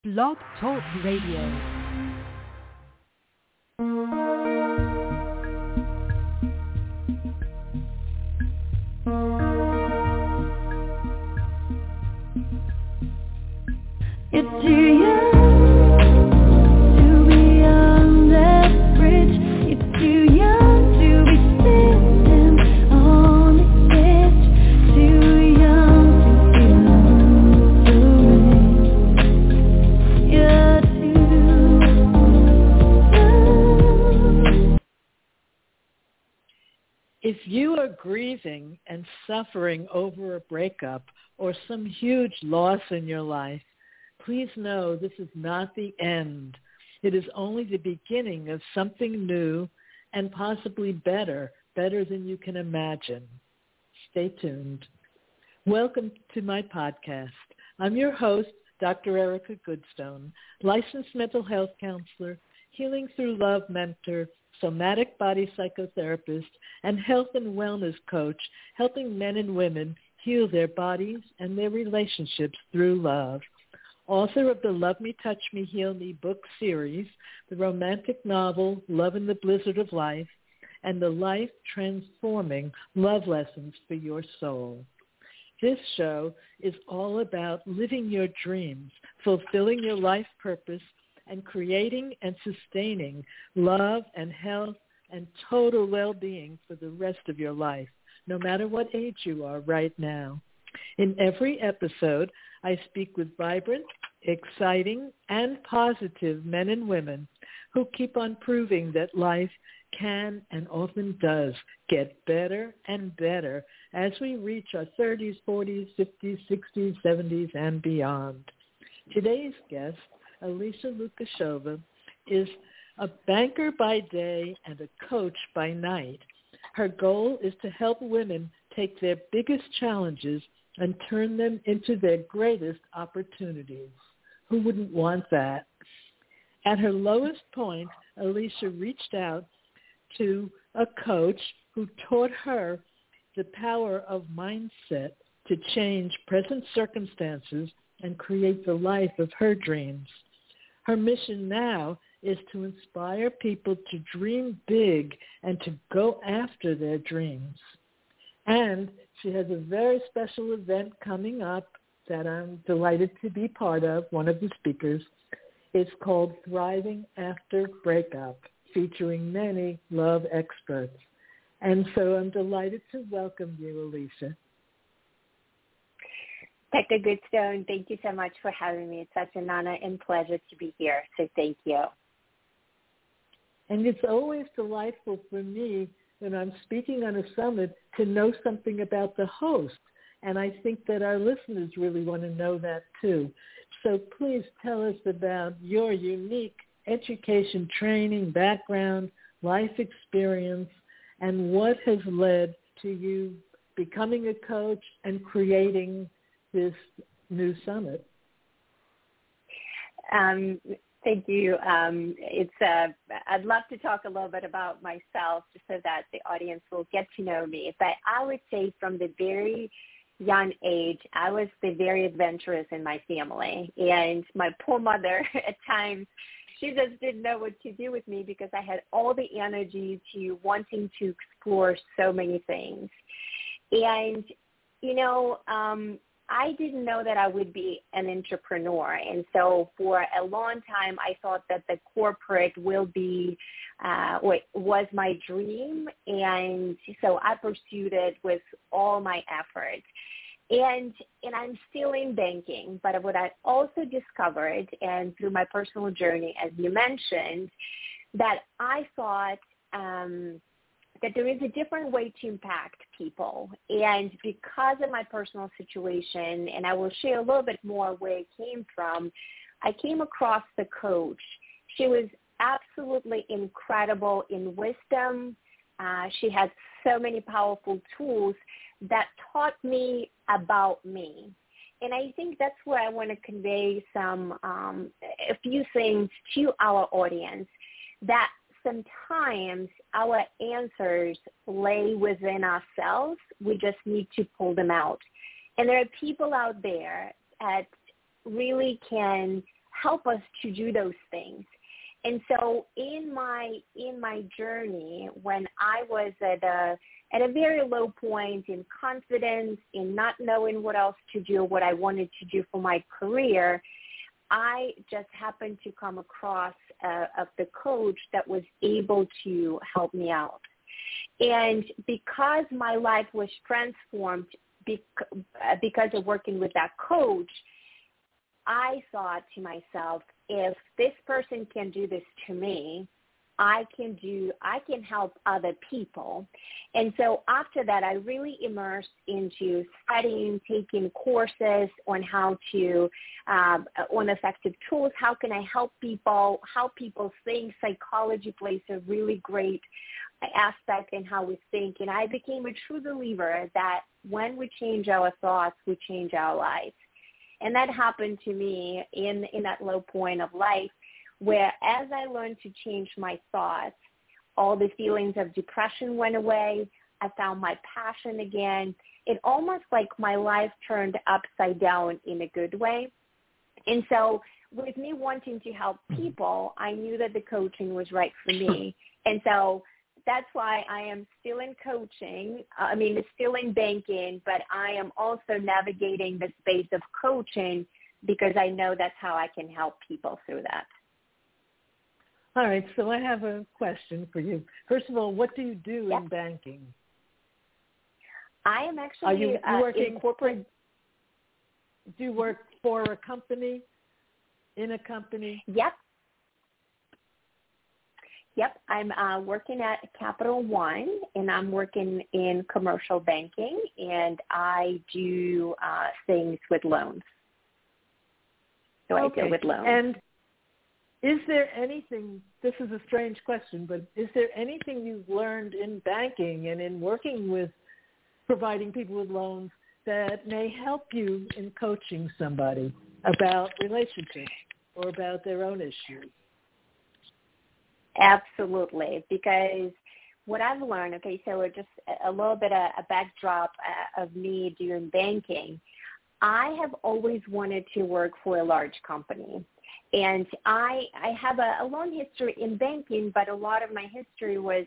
Blog Talk Radio. It's too young to be on that bridge. It's too young to be sitting on the edge. Too young to feel the rain. You're too young. If you are grieving and suffering over a breakup or some huge loss in your life, please know this is not the end. It is only the beginning of something new and possibly better than you can imagine. Stay tuned. Welcome to my podcast. I'm your host, Dr. Erica Goodstone, licensed mental health counselor, healing through love mentor, somatic body psychotherapist, and health and wellness coach, helping men and women heal their bodies and their relationships through love. Author of the Love Me, Touch Me, Heal Me book series, the romantic novel Love in the Blizzard of Life, and the life-transforming love lessons for your soul. This show is all about living your dreams, fulfilling your life purpose, and creating and sustaining love and health and total well-being for the rest of your life, no matter what age you are right now. In every episode, I speak with vibrant, exciting, and positive men and women who keep on proving that life can and often does get better and better as we reach our 30s, 40s, 50s, 60s, 70s, and beyond. Today's guest, Alicia Lukasheva, is a banker by day and a coach by night. Her goal is to help women take their biggest challenges and turn them into their greatest opportunities. Who wouldn't want that? At her lowest point, Alicia reached out to a coach who taught her the power of mindset to change present circumstances and create the life of her dreams. Her mission now is to inspire people to dream big and to go after their dreams. And she has a very special event coming up that I'm delighted to be part of, one of the speakers. It's called Thriving After Breakup, featuring many love experts. And so I'm delighted to welcome you, Alicia. Dr. Goodstone, thank you so much for having me. It's such an honor and pleasure to be here, so thank you. And it's always delightful for me when I'm speaking on a summit to know something about the host. And I think that our listeners really want to know that too. So please tell us about your unique education, training, background, life experience, and what has led to you becoming a coach and creating this new summit. Thank you. I'd love to talk a little bit about myself just so that the audience will get to know me. But I would say from the very young age, I was the very adventurous in my family. And my poor mother, at times, she just didn't know what to do with me because I had all the energy to wanting to explore so many things. And, I didn't know that I would be an entrepreneur. And so for a long time, I thought that the corporate was my dream. And so I pursued it with all my effort. And I'm still in banking. But what I also discovered, and through my personal journey, as you mentioned, that I thought that there is a different way to impact people. And because of my personal situation, and I will share a little bit more where it came from, I came across the coach. She was absolutely incredible in wisdom. She had so many powerful tools that taught me about me. And I think that's where I want to convey a few things to our audience, that sometimes our answers lay within ourselves. We just need to pull them out. And there are people out there that really can help us to do those things. And so in my journey, when I was at a very low point in confidence, in not knowing what else to do, what I wanted to do for my career, I just happened to come across the coach that was able to help me out. And because my life was transformed because of working with that coach, I thought to myself, if this person can do this to me, I can help other people. And so after that, I really immersed into studying, taking courses on how to, on effective tools, how can I help people, how people think. Psychology plays a really great aspect in how we think. And I became a true believer that when we change our thoughts, we change our lives. And that happened to me in that low point of life, where as I learned to change my thoughts, all the feelings of depression went away. I found my passion again. It almost like my life turned upside down in a good way. And so with me wanting to help people, I knew that the coaching was right for me. And so that's why I am still in coaching. Still in banking, but I am also navigating the space of coaching because I know that's how I can help people through that. All right, so I have a question for you. First of all, what do you do in banking? I am actually in corporate. Do you work for a company, in a company? Yep, I'm working at Capital One, and I'm working in commercial banking, and I do things with loans. So I deal with loans. And is there anything, this is a strange question, but is there anything you've learned in banking and in working with providing people with loans that may help you in coaching somebody about relationships or about their own issues? Absolutely, because what I've learned, so just a little bit of a backdrop of me doing banking, I have always wanted to work for a large company. And I have a long history in banking, but a lot of my history was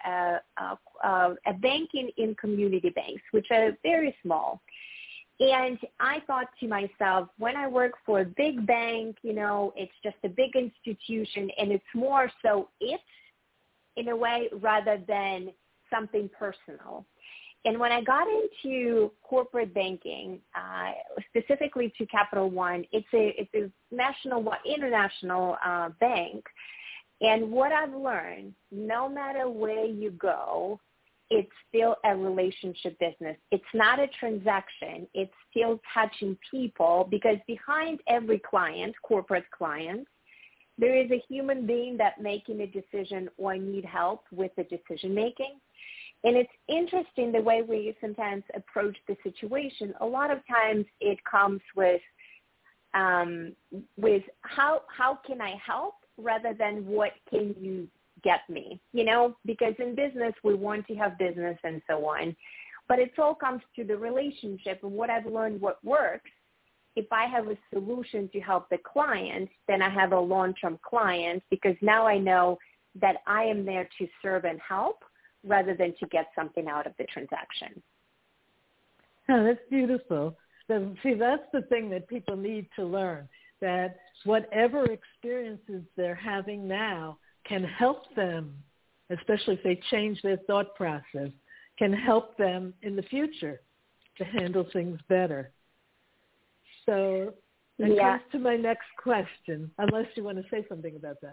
a banking in community banks, which are very small. And I thought to myself, when I work for a big bank, it's just a big institution, and it's more so it in a way rather than something personal. And when I got into corporate banking, specifically to Capital One, it's a international bank. And what I've learned, no matter where you go, it's still a relationship business. It's not a transaction. It's still touching people, because behind every client, corporate client, there is a human being that making a decision or need help with the decision making. And it's interesting the way we sometimes approach the situation. A lot of times it comes with how can I help rather than what can you get me, because in business we want to have business and so on. But it all comes to the relationship, and what I've learned what works. If I have a solution to help the client, then I have a long-term client, because now I know that I am there to serve and help rather than to get something out of the transaction. Oh, that's beautiful. So, see, that's the thing that people need to learn, that whatever experiences they're having now can help them, especially if they change their thought process, can help them in the future to handle things better. So that comes to my next question, unless you want to say something about that.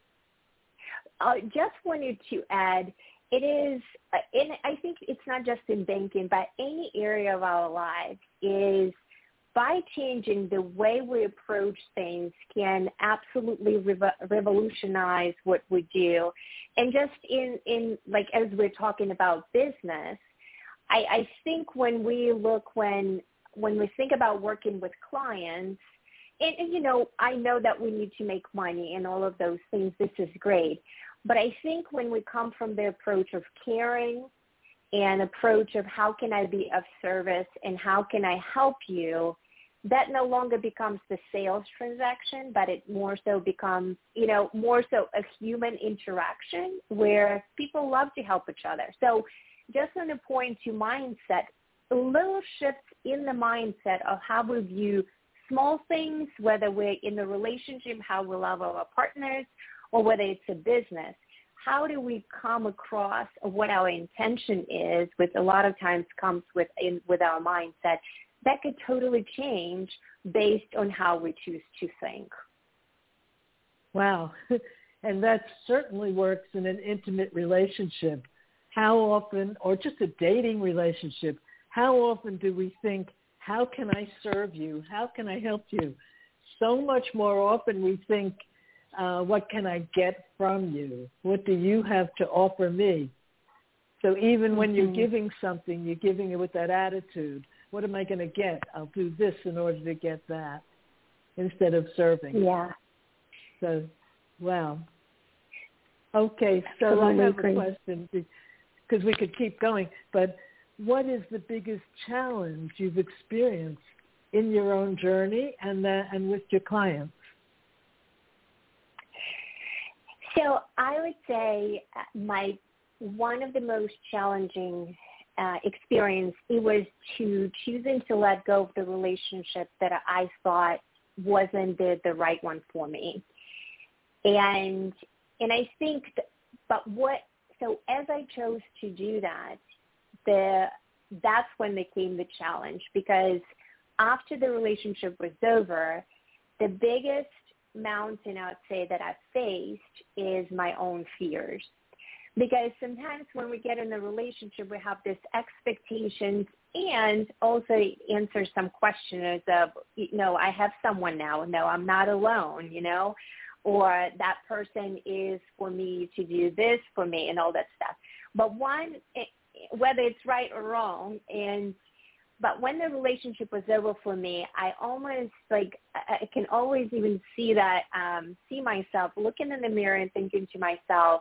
I just wanted to add, it is, and I think it's not just in banking, but any area of our lives, is by changing the way we approach things can absolutely revolutionize what we do. And just in like, as we're talking about business, I think when we think about working with clients, and I know that we need to make money and all of those things, this is great. But I think when we come from the approach of caring and approach of how can I be of service and how can I help you, that no longer becomes the sales transaction, but it more so becomes, more so a human interaction where people love to help each other. So just on the point to mindset, little shifts in the mindset of how we view small things, whether we're in a relationship, how we love our partners, or whether it's a business. How do we come across what our intention is, which a lot of times comes with our mindset, that could totally change based on how we choose to think. Wow. And that certainly works in an intimate relationship. How often, or just a dating relationship, how often do we think, how can I serve you? How can I help you? So much more often we think, what can I get from you? What do you have to offer me? So even when you're giving something, you're giving it with that attitude. What am I going to get? I'll do this in order to get that, instead of serving. Yeah. So, wow. Okay, so Absolutely I have agree. a question, because we could keep going, but what is the biggest challenge you've experienced in your own journey and with your clients? So I would say one of the most challenging experience, it was choosing to let go of the relationship that I thought wasn't the right one for me. And I think, so as I chose to do that, that's when became the challenge, because after the relationship was over, the biggest mountain I would say that I've faced is my own fears. Because sometimes when we get in a relationship, we have this expectations and also answer some questions of, I have someone now. No, I'm not alone, or that person is for me to do this for me and all that stuff. But whether it's right or wrong, but when the relationship was over for me, I almost I can always even see myself looking in the mirror and thinking to myself,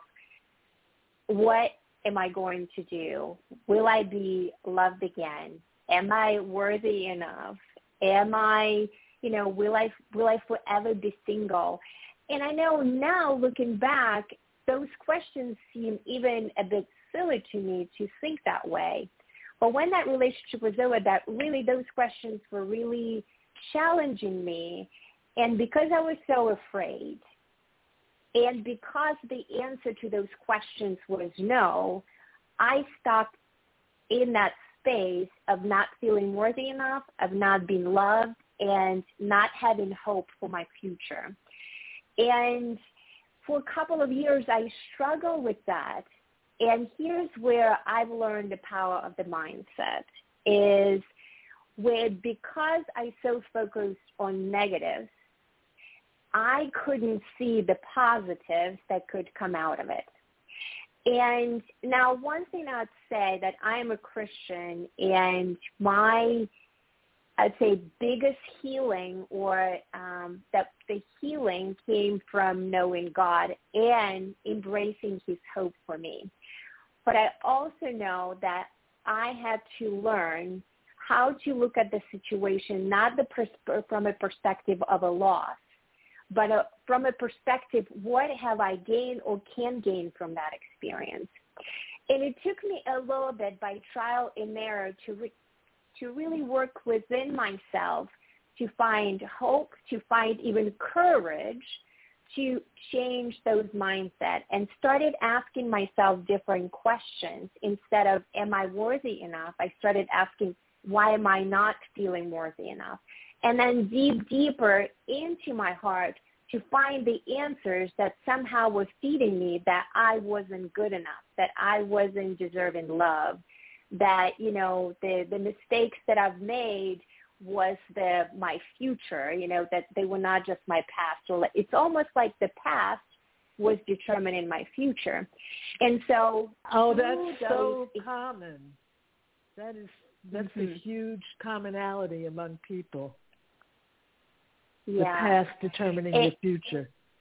what am I going to do? Will I be loved again? Am I worthy enough? Am I, will I forever be single? And I know now, looking back, those questions seem even a bit silly to me to think that way. But when that relationship was over, those questions were really challenging me. And because I was so afraid, and because the answer to those questions was no, I stuck in that space of not feeling worthy enough, of not being loved, and not having hope for my future. And for a couple of years, I struggled with that. And here's where I've learned the power of the mindset is because I so focused on negatives, I couldn't see the positives that could come out of it. And now one thing I'd say that I am a Christian, and I'd say biggest healing or that the healing came from knowing God and embracing his hope for me. But I also know that I had to learn how to look at the situation, not from a perspective of a loss, but from a perspective, what have I gained or can gain from that experience? And it took me a little bit by trial and error to really work within myself to find hope, to find even courage to change those mindset, and started asking myself different questions. Instead of, am I worthy enough? I started asking, why am I not feeling worthy enough? And then deeper into my heart to find the answers that somehow were feeding me that I wasn't good enough, that I wasn't deserving love, that, the mistakes that I've made was my future, that they were not just my past. So it's almost like the past was determining my future. And so... Oh, that's so common. That's mm-hmm. a huge commonality among people. Yeah. The past determining the future.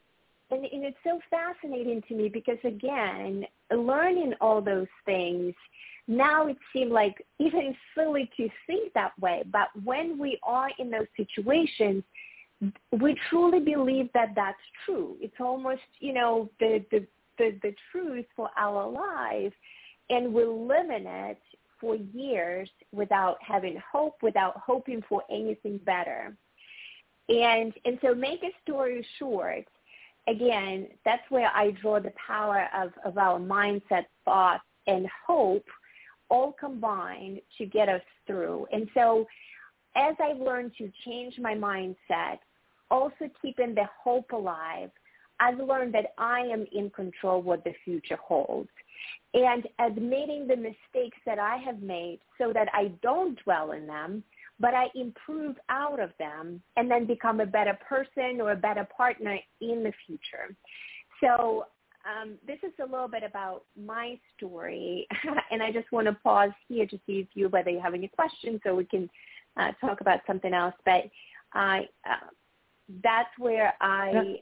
And it's so fascinating to me because, again, learning all those things, now it seems like even silly to think that way. But when we are in those situations, we truly believe that that's true. It's almost, the truth for our life, and we're living it for years without having hope, without hoping for anything better. And so make a story short, again, that's where I draw the power of our mindset, thought, and hope all combined to get us through. And so as I've learned to change my mindset, also keeping the hope alive, I've learned that I am in control of what the future holds. And admitting the mistakes that I have made so that I don't dwell in them, but I improve out of them and then become a better person or a better partner in the future. So this is a little bit about my story, and I just want to pause here to see whether you have any questions, so we can talk about something else. But that's where I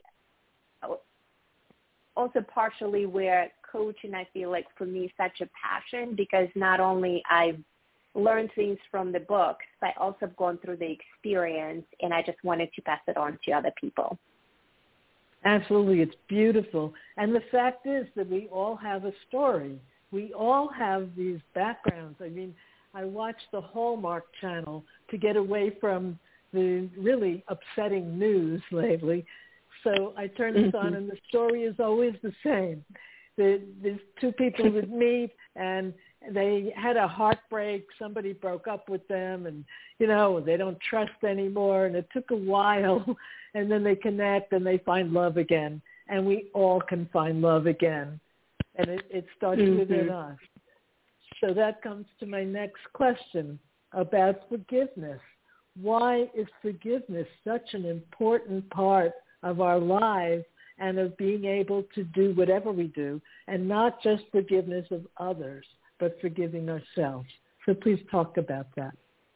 also partially where coaching, I feel like for me, is such a passion, because not only I've learned things from the books, but also gone through the experience, and I just wanted to pass it on to other people. Absolutely. It's beautiful. And the fact is that we all have a story. We all have these backgrounds. I mean, I watch the Hallmark Channel to get away from the really upsetting news lately. So I turn this on, and the story is always the same. There's two people would meet, and they had a heartbreak. Somebody broke up with them, and, they don't trust anymore, and it took a while, and then they connect, and they find love again, and we all can find love again, and it starts within us. So that comes to my next question about forgiveness. Why is forgiveness such an important part of our lives and of being able to do whatever we do, and not just forgiveness of others, but forgiving ourselves? So please talk about that.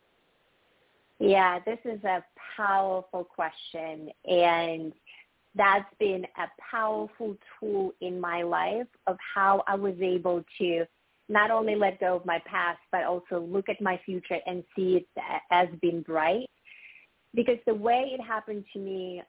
Yeah, this is a powerful question, and that's been a powerful tool in my life of how I was able to not only let go of my past, but also look at my future and see it as being bright. Because the way it happened to me,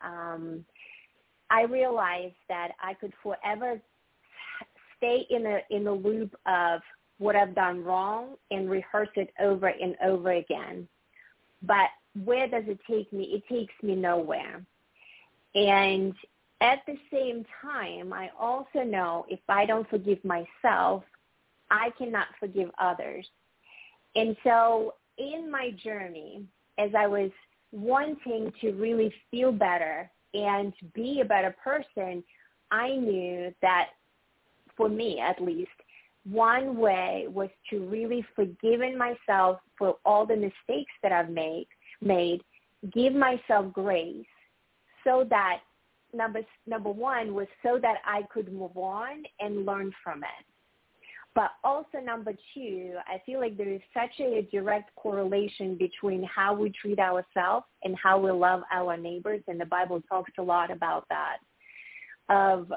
I realized that I could forever stay in the loop of what I've done wrong and rehearse it over and over again. But where does it take me? It takes me nowhere. And at the same time, I also know if I don't forgive myself, I cannot forgive others. And so in my journey, as I was wanting to really feel better and be a better person, I knew that, for me at least, one way was to really forgive myself for all the mistakes that I've made, give myself grace, so that number one was so that I could move on and learn from it. But also number two, I feel like there is such a direct correlation between how we treat ourselves and how we love our neighbors, and the Bible talks a lot about that, of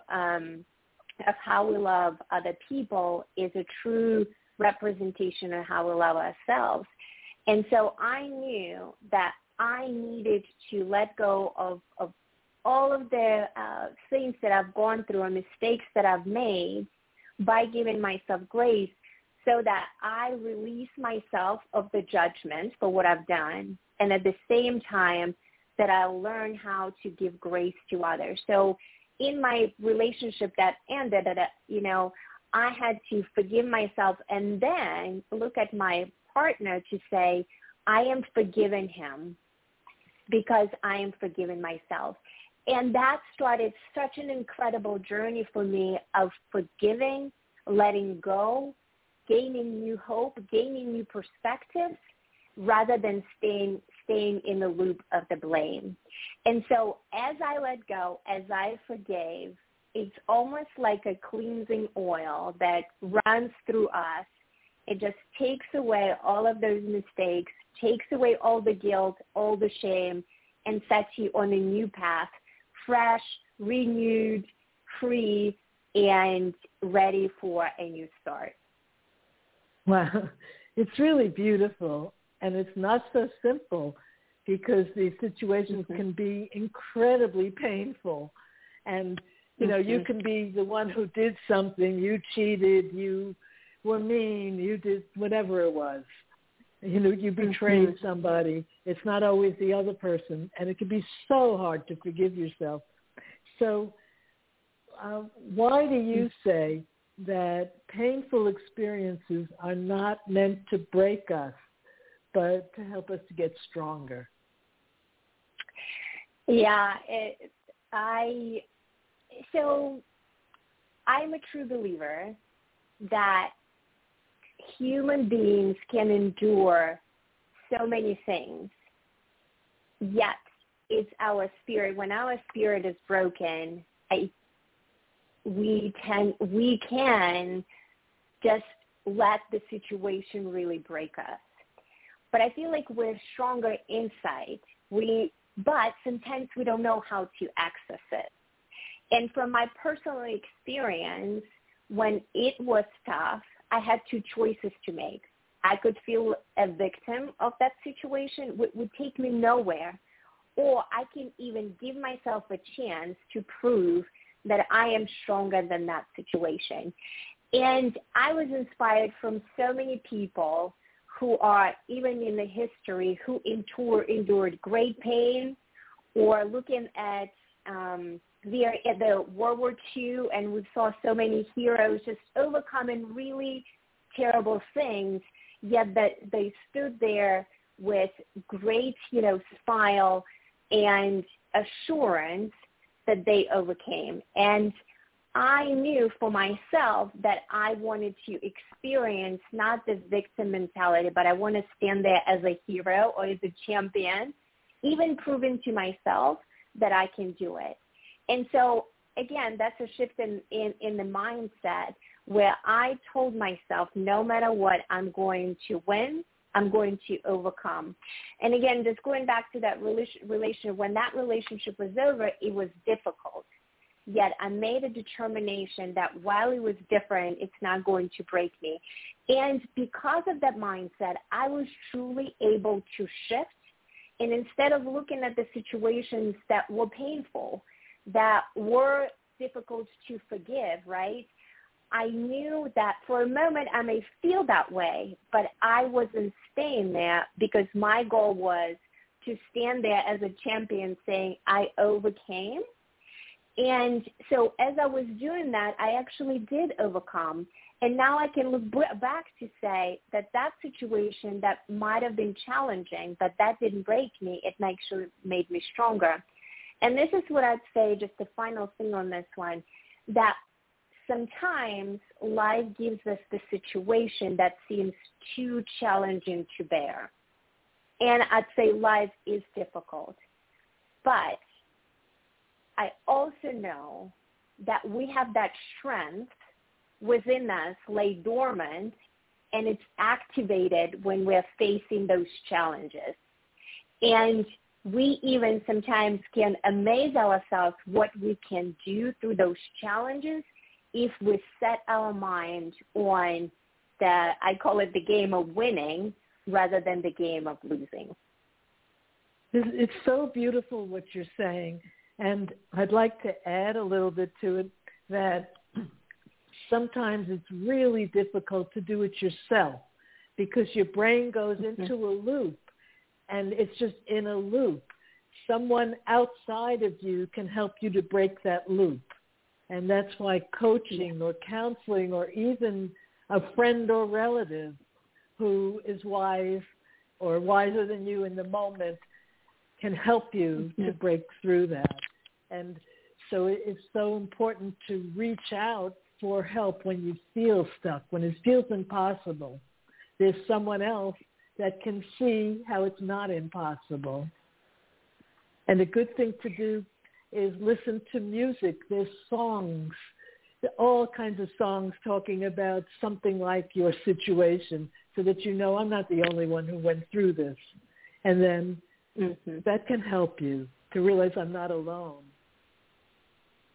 how we love other people is a true representation of how we love ourselves. And so I knew that I needed to let go of all of the things that I've gone through and mistakes that I've made by giving myself grace, so that I release myself of the judgment for what I've done, and at the same time that I learn how to give grace to others. So in my relationship that ended, I had to forgive myself and then look at my partner to say, I am forgiving him because I am forgiving myself. And that started such an incredible journey for me of forgiving, letting go, gaining new hope, gaining new perspectives, rather than staying in the loop of the blame. And so as I let go, as I forgave, it's almost like a cleansing oil that runs through us. It just takes away all of those mistakes, takes away all the guilt, all the shame, and sets you on a new path fresh, renewed, free, and ready for a new start. Wow, it's really beautiful, and it's not so simple because these situations can be incredibly painful. And, you know, you can be the one who did something, you cheated, you were mean, you did whatever it was. You know, you betrayed somebody. It's not always the other person, and it can be so hard to forgive yourself. So why do you say that painful experiences are not meant to break us, but to help us to get stronger? Yeah, so I'm a true believer that human beings can endure so many things, yet it's our spirit. When our spirit is broken, we can just let the situation really break us. But I feel like we're stronger inside. But sometimes we don't know how to access it. And from my personal experience, when it was tough, I had two choices to make. I could feel a victim of that situation, which would take me nowhere, or I can even give myself a chance to prove that I am stronger than that situation. And I was inspired from so many people who are, even in the history, who endured great pain, or looking at the World War II, and we saw so many heroes just overcoming really terrible things, yet that they stood there with great, smile and assurance that they overcame. And I knew for myself that I wanted to experience not the victim mentality, but I want to stand there as a hero or as a champion, even proving to myself that I can do it. And so, again, that's a shift in the mindset where I told myself, no matter what, I'm going to win. I'm going to overcome. And again, just going back to that relationship, when that relationship was over, it was difficult. Yet I made a determination that while it was different, it's not going to break me. And because of that mindset, I was truly able to shift. And instead of looking at the situations that were painful, that were difficult to forgive, right? I knew that for a moment I may feel that way, but I wasn't staying there because my goal was to stand there as a champion saying I overcame. And so as I was doing that, I actually did overcome. And now I can look back to say that situation that might have been challenging, but that didn't break me. It actually made me stronger. And this is what I'd say, just the final thing on this one, that sometimes life gives us the situation that seems too challenging to bear. And I'd say life is difficult. But I also know that we have that strength within us lay dormant, and it's activated when we're facing those challenges. And we even sometimes can amaze ourselves what we can do through those challenges if we set our mind on I call it the game of winning rather than the game of losing. It's so beautiful what you're saying. And I'd like to add a little bit to it that sometimes it's really difficult to do it yourself because your brain goes into a loop, and it's just in a loop. Someone outside of you can help you to break that loop. And that's why coaching or counseling or even a friend or relative who is wise or wiser than you in the moment can help you to break through that. And so it's so important to reach out for help when you feel stuck, when it feels impossible. There's someone else that can see how it's not impossible. And a good thing to do is listen to music. There's songs, all kinds of songs talking about something like your situation so that you know I'm not the only one who went through this. And then that can help you to realize I'm not alone.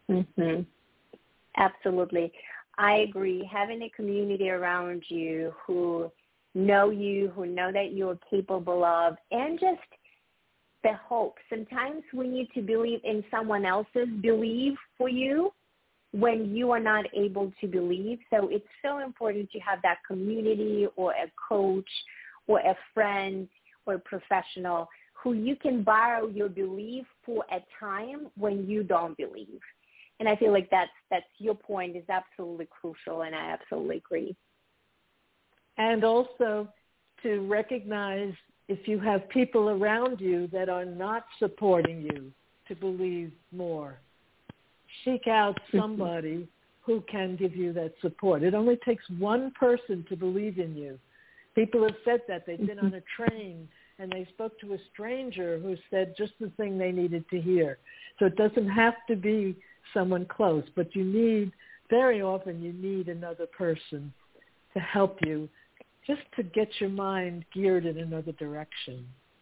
Mm-hmm. Absolutely. I agree. Having a community around you who know you, who know that you're capable of, and just the hope. Sometimes we need to believe in someone else's belief for you when you are not able to believe. So it's so important to have that community or a coach or a friend or a professional who you can borrow your belief for a time when you don't believe. And I feel like that's your point is absolutely crucial, and I absolutely agree. And also to recognize if you have people around you that are not supporting you to believe more. Seek out somebody who can give you that support. It only takes one person to believe in you. People have said that. They've been on a train and they spoke to a stranger who said just the thing they needed to hear. So it doesn't have to be someone close, but very often you need another person to help you just to get your mind geared in another direction.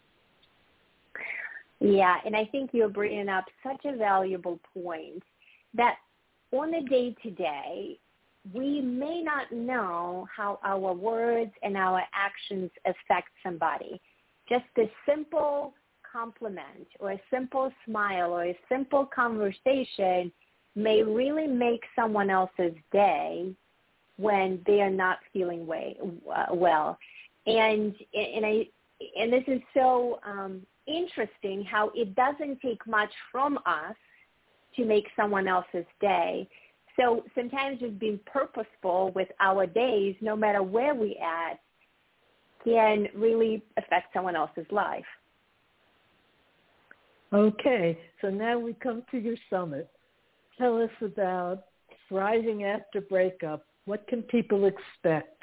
Yeah, and I think you're bringing up such a valuable point that on a day-to-day, we may not know how our words and our actions affect somebody. Just a simple compliment or a simple smile or a simple conversation may really make someone else's day when they are not feeling well. And this is so interesting how it doesn't take much from us to make someone else's day. So sometimes just being purposeful with our days, no matter where we at, can really affect someone else's life. Okay, so now we come to your summit. Tell us about Thriving After Breakup. What can people expect?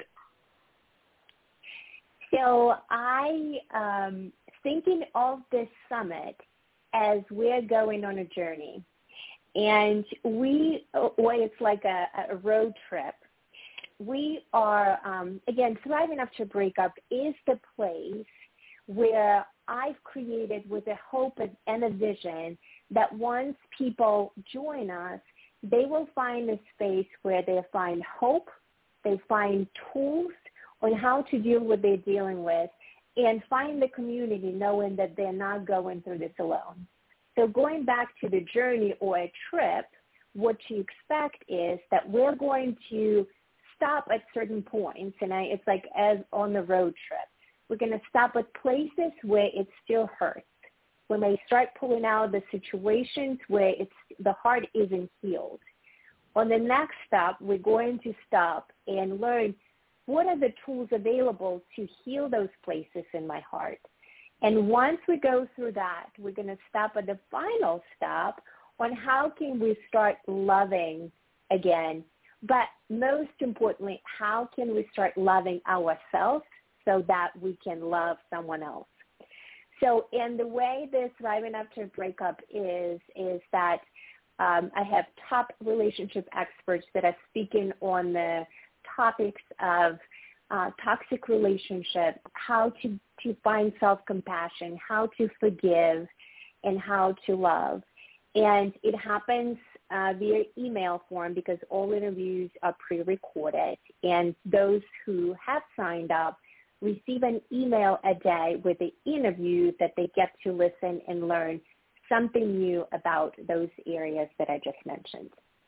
So I thinking of this summit as we're going on a journey. And it's like a road trip. We are, again, Thriving After Breakup is the place where I've created with a hope and a vision that once people join us, they will find a space where they find hope, they find tools on how to deal with what they're dealing with, and find the community knowing that they're not going through this alone. So going back to the journey or a trip, what you expect is that we're going to stop at certain points, and it's like as on the road trip. We're going to stop at places where it still hurts. When they start pulling out the situations where the heart isn't healed. On the next stop, we're going to stop and learn what are the tools available to heal those places in my heart. And once we go through that, we're going to stop at the final stop on how can we start loving again. But most importantly, how can we start loving ourselves so that we can love someone else? So in the way this Thriving After Breakup is that I have top relationship experts that are speaking on the topics of toxic relationship, how to find self-compassion, how to forgive, and how to love. And it happens via email form because all interviews are pre-recorded. And those who have signed up receive an email a day with the interview that they get to listen and learn something new about those areas that I just mentioned.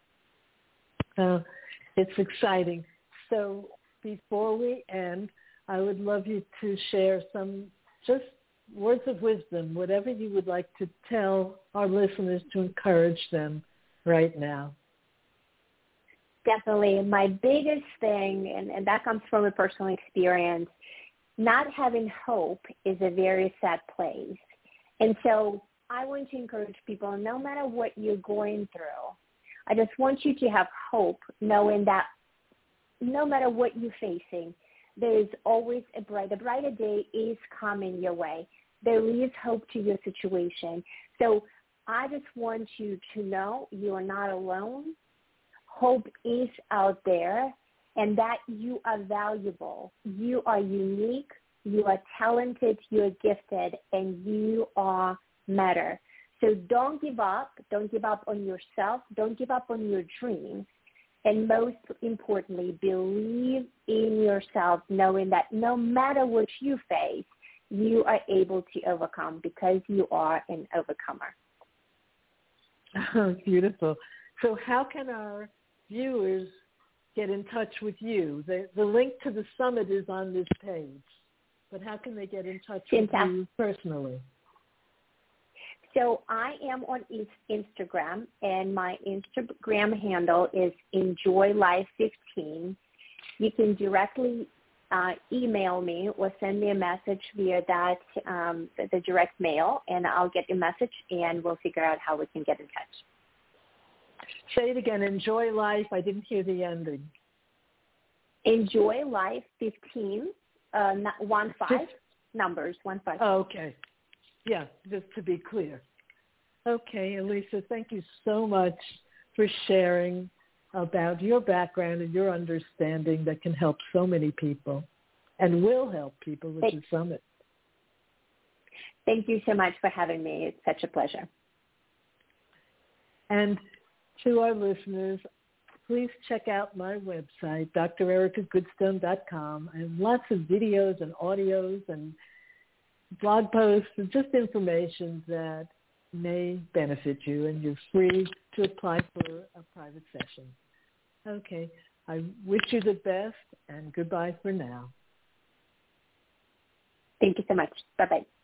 It's exciting. So before we end, I would love you to share some just words of wisdom, whatever you would like to tell our listeners to encourage them right now. Definitely. My biggest thing, and that comes from a personal experience, not having hope is a very sad place. And so I want to encourage people, no matter what you're going through, I just want you to have hope, knowing that no matter what you're facing, there is always a brighter day is coming your way. There is hope to your situation. So I just want you to know you are not alone. Hope is out there, and that you are valuable. You are unique. You are talented. You are gifted, and you are matter. So don't give up. Don't give up on yourself. Don't give up on your dreams. And most importantly, believe in yourself, knowing that no matter what you face, you are able to overcome because you are an overcomer. Oh, beautiful. So how can our viewers get in touch with you? The link to the summit is on this page, but how can they get in touch with you personally? So I am on Instagram, and my Instagram handle is EnjoyLife15. You can directly email me or send me a message via that the direct mail, and I'll get your message, and we'll figure out how we can get in touch. Say it again. Enjoy Life. I didn't hear the ending. Enjoy Life 15, 15 numbers 15. Oh, okay. Yeah, just to be clear. Okay, Elisa, thank you so much for sharing about your background and your understanding that can help so many people and will help people with the summit. Thank you so much for having me. It's such a pleasure. And to our listeners, please check out my website, drericagoodstone.com. I have lots of videos and audios and blog posts and just information that may benefit you, and you're free to apply for a private session. Okay. I wish you the best, and goodbye for now. Thank you so much. Bye-bye.